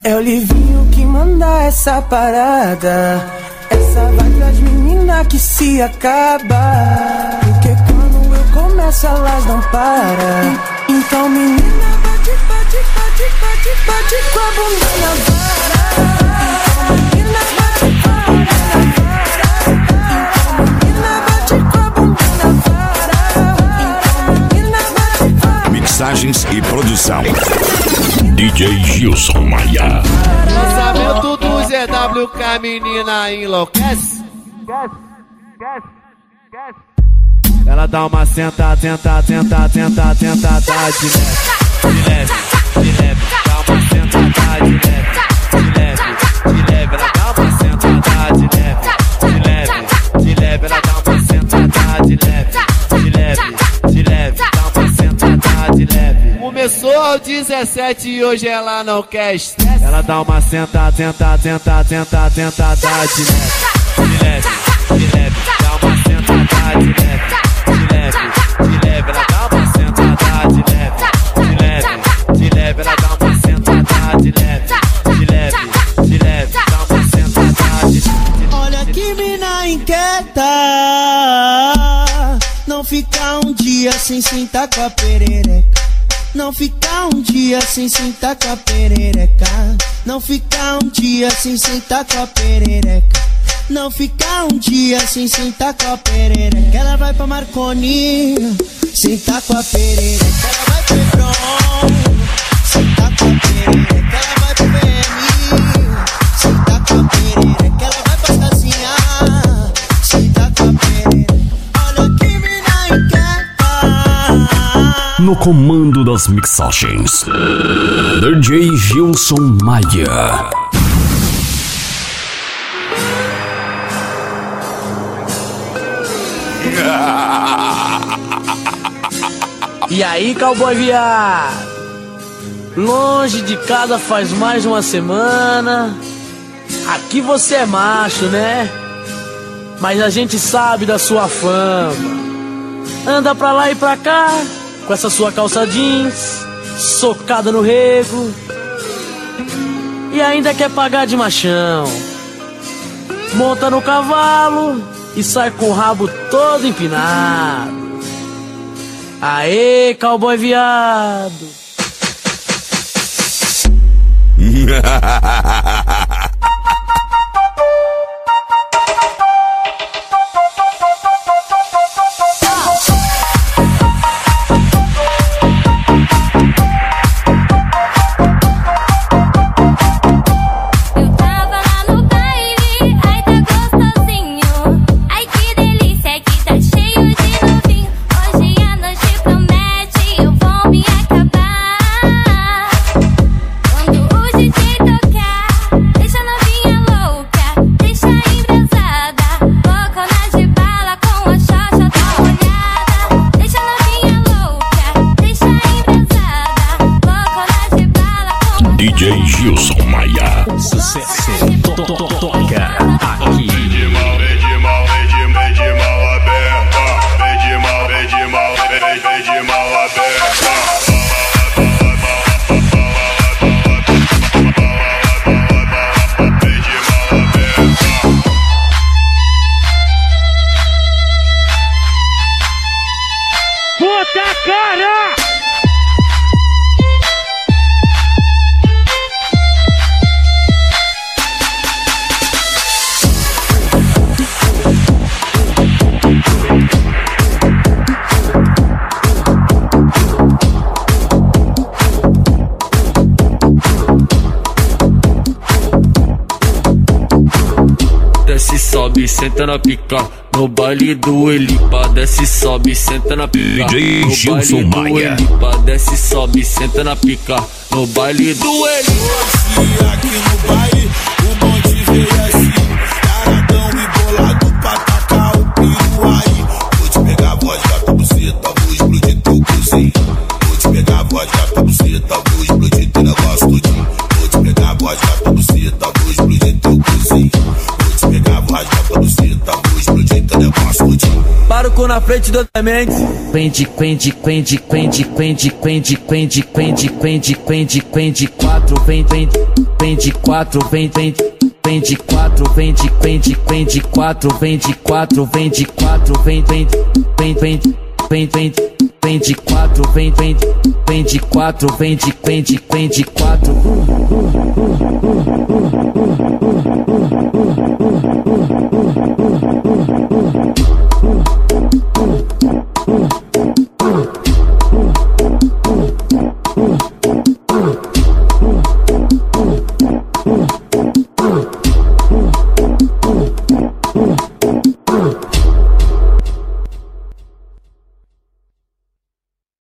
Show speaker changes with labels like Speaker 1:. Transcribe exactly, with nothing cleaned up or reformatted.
Speaker 1: É o Livinho que manda essa parada. Essa vibe das meninas que se acaba. Porque quando eu começo elas não param. Então menina bate, bate, bate, bate, bate com a bunda na vara. Então menina bate, bate, bate com a bunda na vara. Então menina bate.
Speaker 2: Mixagens e produção D J Gilson Maia.
Speaker 3: Lançamento do Z W que a menina enlouquece. Ela dá uma senta, senta, senta, senta, senta, tá de leve, de leve, de leve. Dá uma sentada de leve, de leve, de leve. Ela dá uma sentada de leve, de leve, de leve. Ela dá uma sentada de leve, de leve, de leve. Dá uma sentada de leve. Começou aos dezessete e hoje ela não quer estresse. Ela dá uma sentada, sentada, sentada, sentada, sentada de leve, de leve, de leve. Dá uma sentada de leve, de leve, de leve. Ela dá uma sentada de leve, de leve, de leve. Ela dá uma sentada de leve, de leve, de leve. Dá uma sentada de leve.
Speaker 1: Olha que mina inquieta. Não ficar um dia sem sentar com a perereca. Não ficar um dia sem sentar com a perereca. Não ficar um dia sem sentar com a perereca. Não ficar um dia sem sentar com a perereca. Ela vai pra Marconi, sentar com a perereca. Ela vai pro Hebron, sentar com a perereca. Ela vai pro B M, sentar com a perereca. Ela vai pra casinha, sentar com a perereca. Olha que mina inquieta.
Speaker 2: No comando das mixagens, D J Gilson Maia.
Speaker 4: E aí, cowboy viado? Longe de casa faz mais de uma semana. Aqui você é macho, né? Mas a gente sabe da sua fama. Anda pra lá e pra cá com essa sua calça jeans, socada no rego, e ainda quer pagar de machão. Monta no cavalo e sai com o rabo todo empinado. Aê, cowboy viado.
Speaker 2: D J Gilson Maia.
Speaker 4: Sucesso to to to toca aqui.
Speaker 5: Vem de mal, vem de mal, vem de, vem de mal aberta. Vem de mal, vem de mal, vem, vem, vem de mal aberta. Vem de mal aberta.
Speaker 4: Puta cara!
Speaker 6: Desce, sobe, senta na pica. No baile do Elipa, desce, sobe, senta na pica.
Speaker 2: D J Gilson Maia.
Speaker 6: Desce, sobe, senta na pica. No baile do Elipa.
Speaker 7: Hoje aqui no baile, o monte veio assim, taradão e bolado pra tacar o piru aí. Vou te pegar a voz da tua buceta, vou explodir teu cozinho. Vou te pegar a voz da tua buceta, vou explodir teu negócio todinho. Vou te pegar a voz da tua buceta, vou explodir teu cozinho. Vou te pegar a voz da tua buceta, vou explodir teu negócio todinho.
Speaker 3: para o cu na frente do demente.
Speaker 6: Quende, quende, quende, quende, quende, quende, quende, quende, quende, quende, quende, quatro, vem, vem, vende quatro, vem, vem, vende quatro, vende, vende, vende quatro, vende quatro, vende quatro, vem, vem, vem, vem, vem, vem, vende quatro, vem, vem, vende quatro, vende, vende, vende quatro.